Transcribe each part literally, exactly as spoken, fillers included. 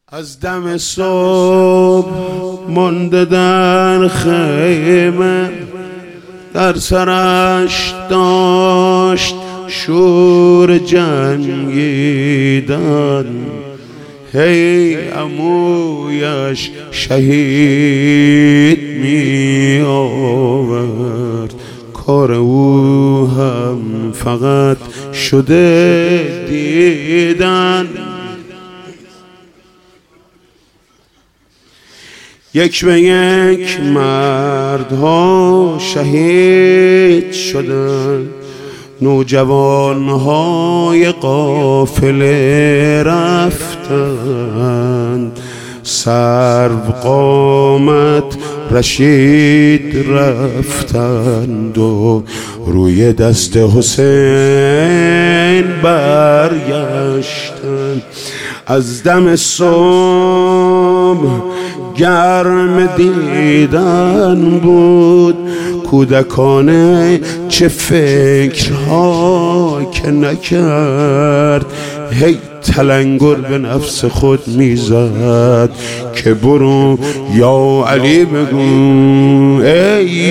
از دم صبح مانده در خیمه، در سرش داشت شور جنگیدن. هی عمویش شهید می آورد، کار او هم فقط شده دیدن. یک به یک مردها شهید شدند، نوجوانهای قافله رفتند. سرو قامت رشید رفتند و روی دست حسین برگشتند. از دم صبح گرم دیدن بود، کودکانه چه فکرها که نکرد. هی تلنگر به نفس خود میزد که برو یا علی بگو ای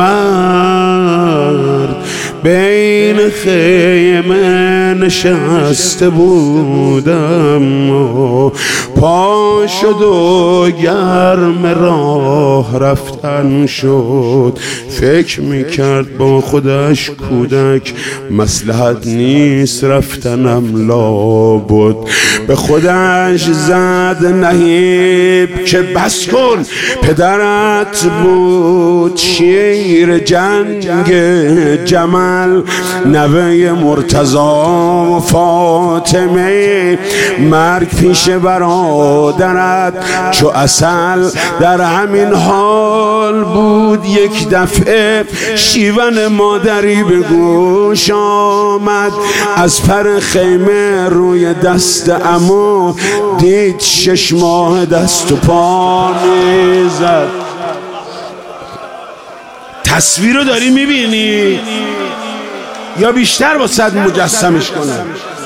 مرد. بین خیمه نشسته بودم و پا شد و گرم راه رفتن شد. فکر میکرد با خودش کودک مصلحت نیست رفتنم لابد. به خودش زد نهیب که بس کن، پدرت بود شیر جنگ جمل، نوه مرتضا و فاطمه. مرگ پیش برادرت چو عسل در همین حال بود. یک دفعه شیون مادری به گوش آمد، از پر خیمه روی دست عمو دید شش ماه دست و پا میزد. تصویر رو داری میبینی یا بیشتر با صد مجسمش کنم؟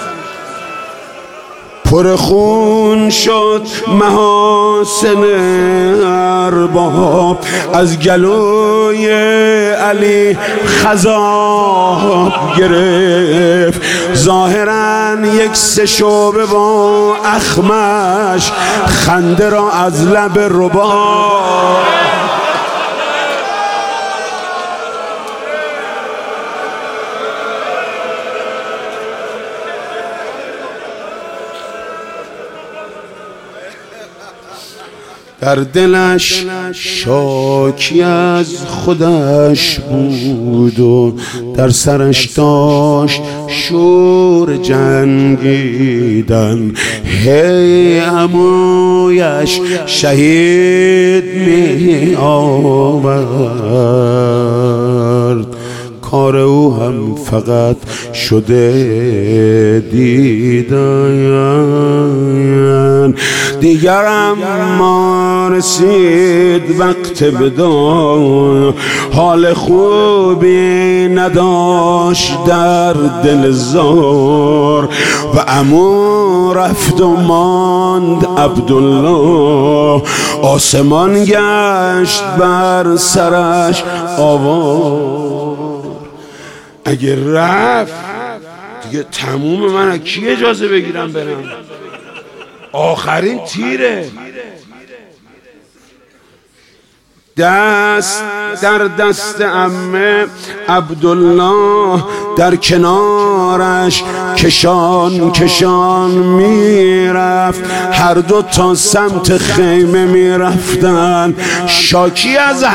پر خون شد محاسن ارباب، از گلوی علی خضاب گرفت. ظاهرا یک سه شعبه با اخمش خنده را از لب رباب. در دلش شاکی از خودش بود و در سرش داشت شور جنگیدن. هی عمویش شهید می آورد، کار او هم فقط شده دیدن. دیگرم ما رسید وقت بدان، حال خوبی نداشت در دل زار. و عمو رفت و ماند عبدالله، آسمان گشت بر سرش آوار. اگه رفت دیگه تموم، من از کی اجازه بگیرم برم؟ آخرین تیره. دست در دست عمه عبدالله در کنارش کشان کشان میرفت. هر دو تا سمت خیمه میرفتن. شاکی از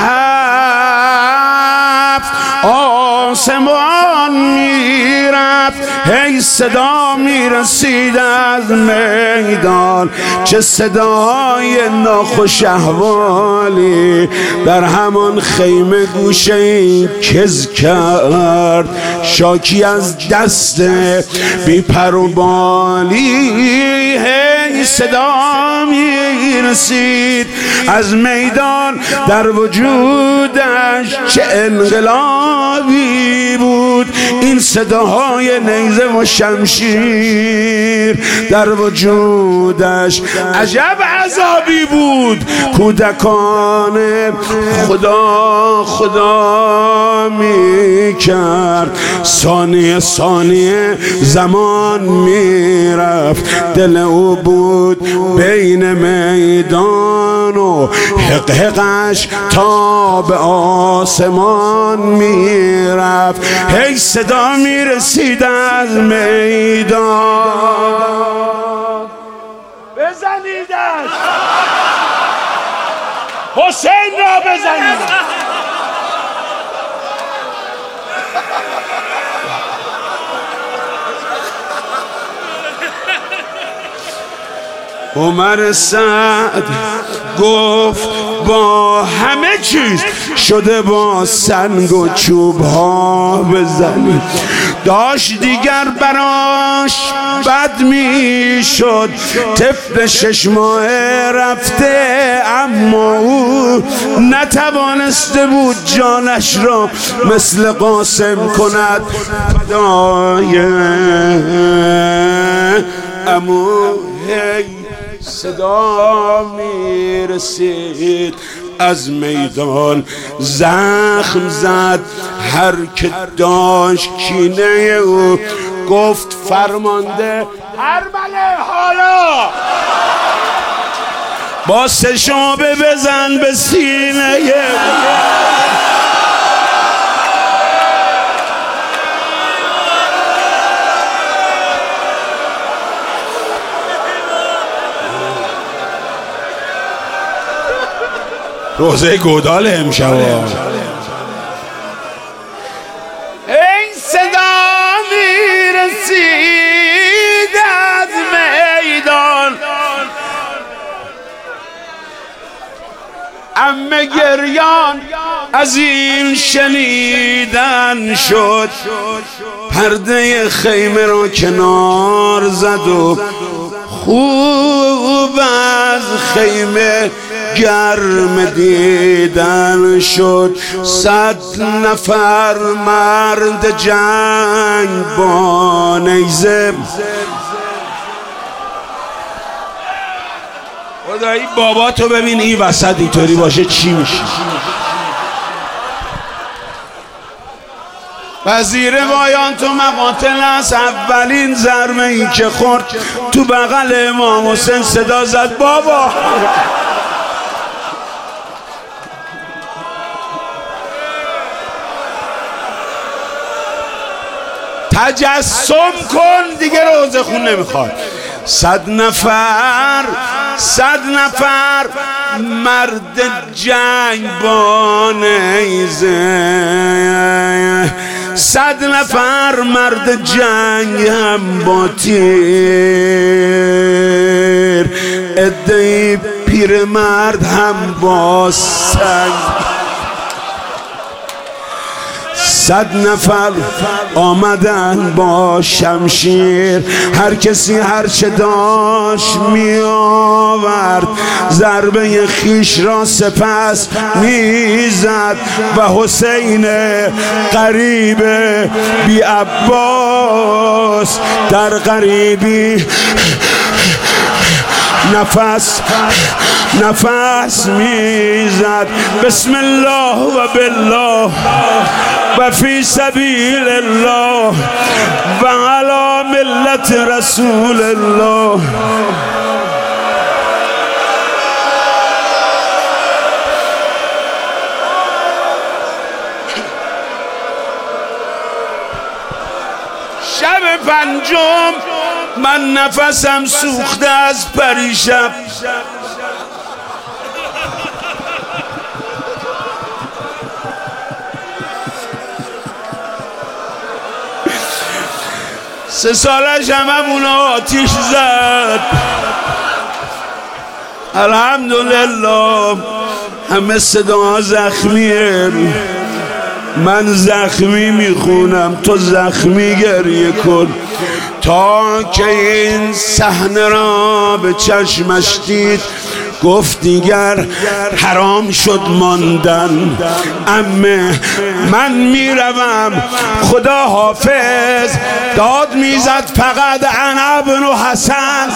هفت آسمان میرفت. هی صدا میرسید از میدان، چه صدای ناخوش احوالی. در همان خیمه گوشه کز کرد، شاکی از دست بی پر و بالی. هی صدا میرسید از میدان، در وجودش چه انقلابی بود. این صداهای نیزه و شمشیر در وجودش. عجب عذابی بود. کودکان خدا خدا می کرد، ثانیه ثانیه زمان می رفت. دل او بود بین میدان و حقحقش تا به آسمان می رفت. هی صدا می رسید از میدان. بزنیدش، حسین را بزنید. عمر سعد گفت با همه چیز شده با سنگ و چوب ها بزنید. داشت دیگر براش بد می شد. طفل شش ماه رفته اما او نتوانسته بود جانش را مثل قاسم کند. فدای عمو هی صدا می رسید از میدان. زخم زد هر که داشت کینه او. گفت فرمانده هرمله حالا با سه شعبه بزن به سینه. روزه گودال امشب این صدا میرسید از میدان. عمه گریان از این شنیدن شد. پرده خیمه را کنار زد و خوب از خیمه گرم دیدن شد. صد نفر مرد جنگ با نیزه. خدایی بابا تو ببین این وسط اینطوری باشه چی میشه. وزیر وایان تو مقاتل است. اولین ضربه ای که خورد تو بغل امام حسین صدا زد بابا. تجسم کن دیگه روزه خون نمیخواد. صد نفر صد نفر مرد جنگ با نیزه. صد نفر مرد جنگ هم با تیر. عده‌ای پیر مرد هم با سنگ. صد نفر آمدن با شمشیر. هر کسی هر چه داشت می آورد. ضربه خیش را سپس می زد و حسین غریب بی عباس در غریبی نفس نفس میزد. بسم الله و بالله و فی سبیل الله و علی ملت رسول الله. شب پنجم من نفسم سوخته از پریشب. سه سالش هممون آتیش زد. الحمدلله همه صدا زخمیه. من زخمی میخونم تو زخمی گریه کن. تا که این صحنه را به چشمش دید گفت دیگر حرام شد ماندن. عمه من میروم خدا حافظ. داد میزد فقط انا ابن حسن.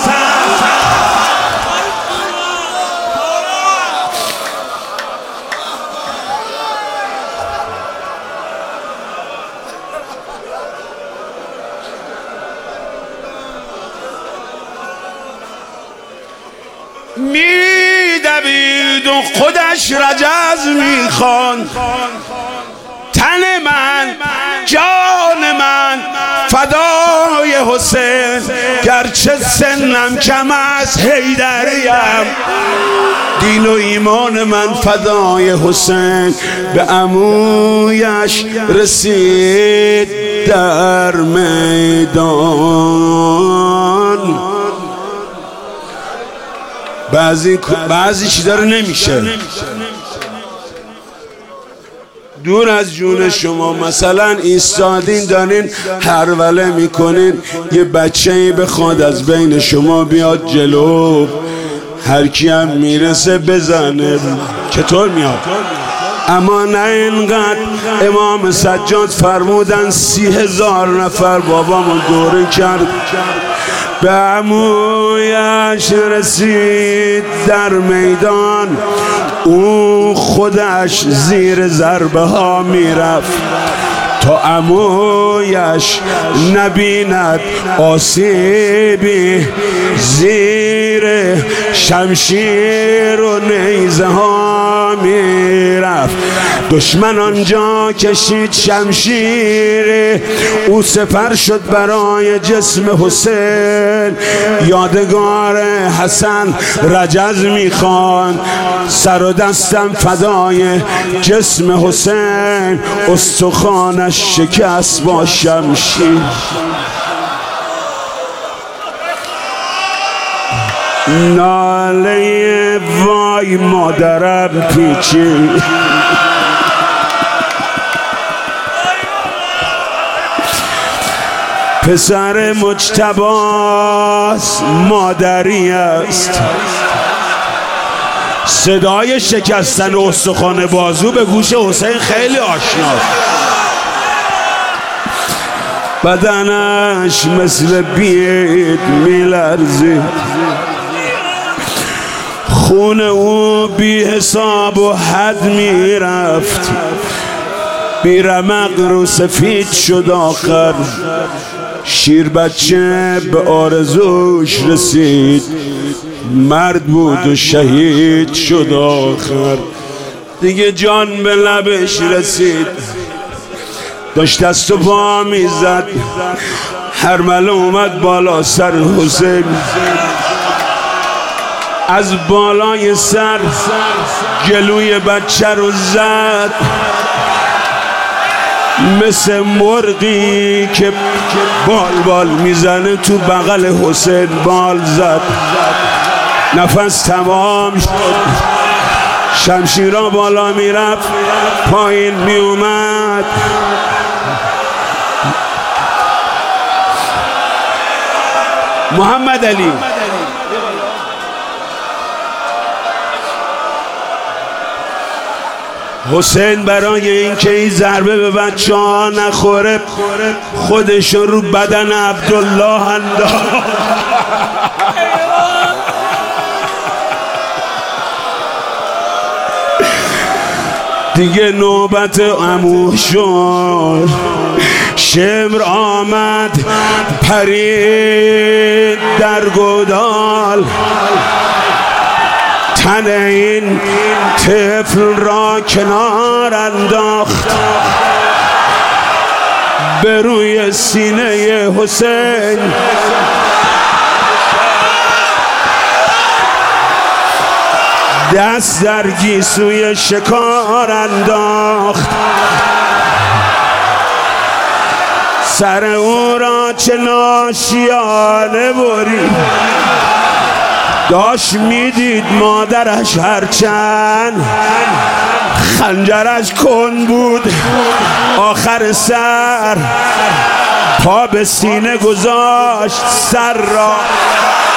میدوید و خودش رجز میخواند. تن من جان من فدای حسین، گرچه سنم کم از حیدریم. دین و ایمان من فدای حسین، به عمویش رسید در میدان. بعضی بعضی چیزا رو نمیشه دور از جون شما. مثلا ایستادین دارین هروله میکنین، یه بچه‌ای بخواد از بین شما بیاد جلو، هر کی هم میرسه بزنه. چطور میاد؟ اما نه اینقدر. امام سجاد فرمودن سی هزار نفر بابامون دوره کرد. به عمویش رسید در میدان، او خودش زیر ضربه ها میرفت تا عمویش نبیند آسیبی. زیر شمشیر و نیزه ها میرفت. دشمن آنجا کشید شمشیر، او سپر شد برای جسم حسین. یادگار حسن رجز میخوان، سر و دستم فدای جسم حسین، استخوانش شکست با شمشیر. ناله وای مادرم پیچی، پسر مجتباست مادری است. صدای شکستن استخوان بازو به گوش حسین خیلی آشناست. بدنش مثل بید میلرزید، خون او بی حساب و حد میرفت. بی رمق رو سفید شد آخر، شیر بچه به آرزوش رسید. مرد بود و شهید شد آخر، دیگه جان به لبش رسید. داشت دست و پا میزد، هرمله اومد بالا سر حسین. از بالای سر گلوی بچه رو زد، مثل مرغی که بال بال میزنه تو بغل حسین بال زد. نفس تمام شد، شمشیرها بالا میرفت پایین میومد. محمد علی حسین برای اینکه این ضربه به بچه ها نخوره خودش رو بدن عبدالله انداخت. دیگه نوبت عمو شد. شمر آمد پرید در گودال، تن این طفل را کنار انداخت، به روی سینه حسین دست در گیسوی شکار انداخت. سر او را چه ناشیانه برید. داشت میدید مادرش هرچند خنجرش کن بود، آخر سر پا به سینه گذاشت، سر را